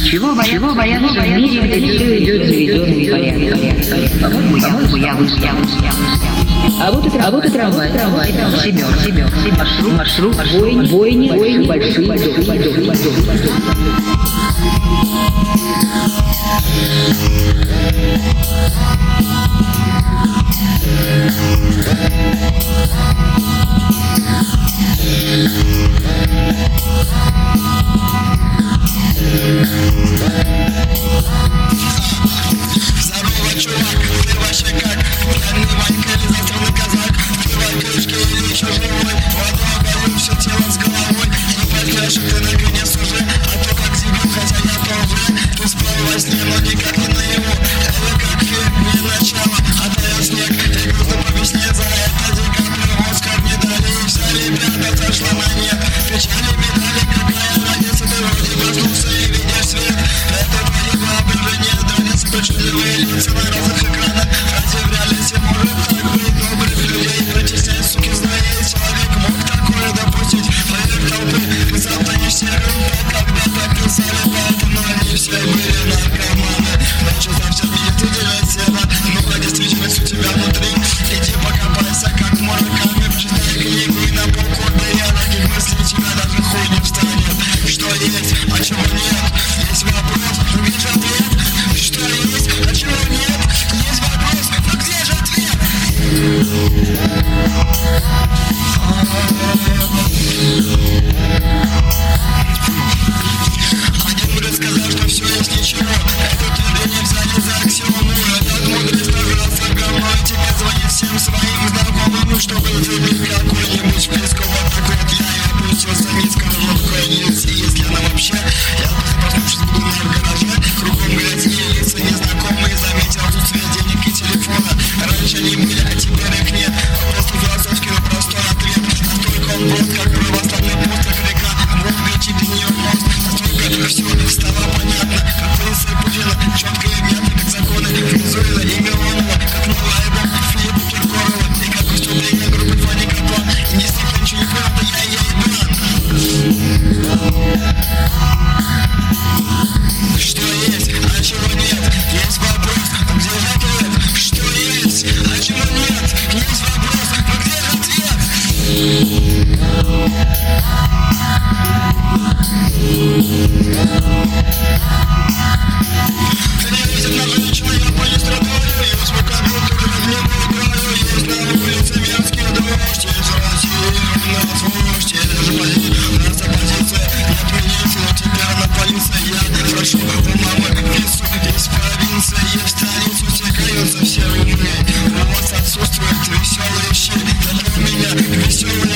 Чего бояться в мире, где все идет заведенным порядком? По-моему, я вышла. А вот и трамвай. Семер. Маршрут. Бойни. Большие дома. Здорово, чувак, ты вообще как? Пьяный Ванька или засранный казак? Открывай крышки или еще живой? Вода болит все тело с головой. Не пойдешь ты наконец уже, а то как дебил, хотя я тоже. Ты спал во сне, но никак не наяву. Это как фильм, не начало, а таял снег. И грустно по весне, за это Ди Каприо Оскар не дали. И вся ребята сошла на нет. Печали медали, какая разница, ты вроде проснулся и видишь свет. Это твои воображения, донец, причудливые лица на разных экранах. Разве в реальности может так быть? Добрых людей притесняй, суки, злые. Человек мог такое допустить? Поверх толпы, внезапно не все люди когда-то писали, поэтому они все были наркоманы. Ночью завтра видит удивлять себя, ну а действительность у тебя внутри. Иди покопайся, как Мураками, почитай книгу и на полгода я таких мыслей тебя даже хуй не встанет. Что есть, а чего нет? Есть вопрос, где же ответ? Что есть, а чего нет? Есть вопрос, но где же ответ? Один мудрец сказал, что все есть ничего. Это утверждение взяли за аксиому. Этот мудрец нажрался говной. Тебе звонит всем своим знакомым, чтобы забить какой-нибудь списку. Вот так вот я и опустился низко в конец. Если она вообще, я проснувшись буду в гараже. Кругом грязь и лица незнакомые. Заметил отсутствие денег и телефона. Раньше они были, а теперь их нет. Просто философский, но простой ответ. Настолько он прост, как православный пост, как река. Волга, через нее мост. Настолько все стало понятно. Как полиция Путина, четко и внятно, как законы Венесуэлы и Милонова. Как новый альбом Филиппа Киркорова. И как выступление группы Фанни Капла. И не если кто ничего не понял, то я ебан. Что есть, а чего нет? Есть вопрос, а где же ответ? Что есть, а чего нет? Есть вопрос, а где же ответ? Видит на женщину, я по ней страдаю. Я успокаиваю, когда в него играю. Есть на улице мерзкий дождь. Есть в России нас вождь. Есть же наша позиция. Не отмените, но теперь она полиция. Я прошу у мамы весу. Есть провинция, есть столицу. Все каются, все умные. У вас отсутствует веселые щи. Это у меня веселые